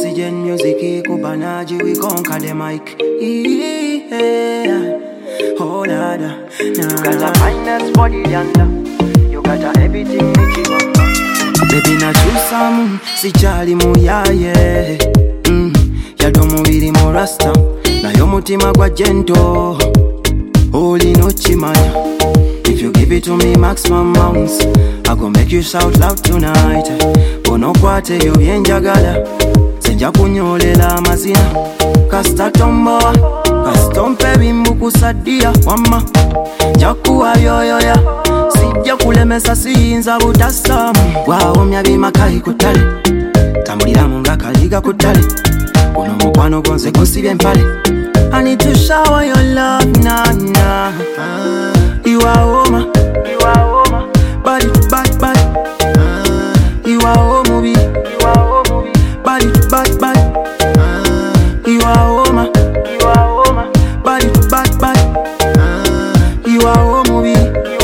Oxygen music, Kubanaji, we conquer the mic. Yeah. Oh, nada. You got a finest body yonder. You got a everything that you want. Baby, na chusamu, si chali muyaye. Yado mubiri mo rasta, na yo mutima gwa gento. Holy no chimaya. If you give it to me maximum amounts, I go make you shout loud tonight. Bono kwate yo yenjagala, senja kunyolela mazina. Kasta tomboa, kastompe bimbuku sadia wama. Jakuwa yoyoya, sija kulemesa siinza butasamu. Wao myabima kai kutale, tambulira munga kaliga kutale. Uno mukwano gonze kusibye mpale. I need to shower your love, nah. You are woman, body to bad, you are home, body to bad, you are woman, body to bad, you are home,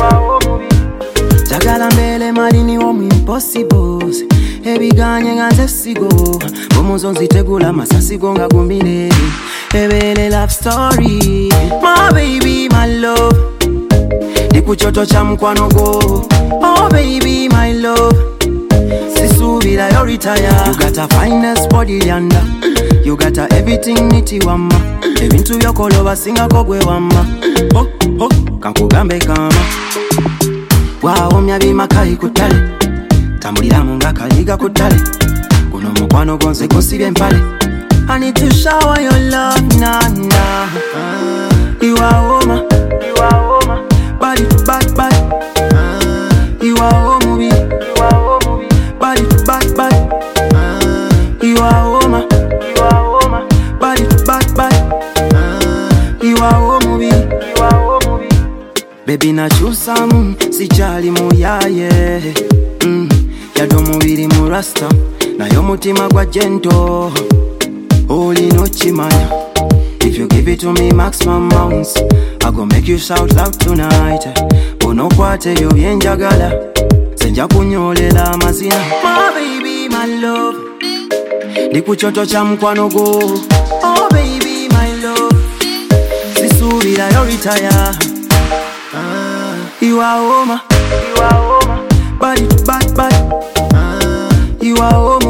Jagala mbele marini womu impossibles. Ebiganye nganze sigo, bomuzo nzitegula masasi gonga gumire. Ebele love story, my baby, my love. Dikuchoto cha mkwano go, oh baby, my love. Sisubira yo retire. You got a finest body yanda. You got a everything niti wama. Ebintu yokolo basinga kogwe wama. Ho, kankugambe kama. Wao myabima kai kutale, tambulira munga kaliga kutale. Kuno mukwano gonze kusibye mpale. I need to shower your love, nah. You are woman, body to bad, you are home, body to bad, you are woman, body to bad, you are home, baby na chusamu, si chali muyaye. Yado mubiri mu rasta, na yo mutima gwa gento. Holy no chimaya. If you give it to me maximum amounts, I go make you shout loud tonight. Bono kwate yo yenjagala, senja kunyolela mazina. My baby, my love. Dikuchoto cha mkwano go, oh baby, my love. Sisubira yo retire. You are home, body to bad, you are home.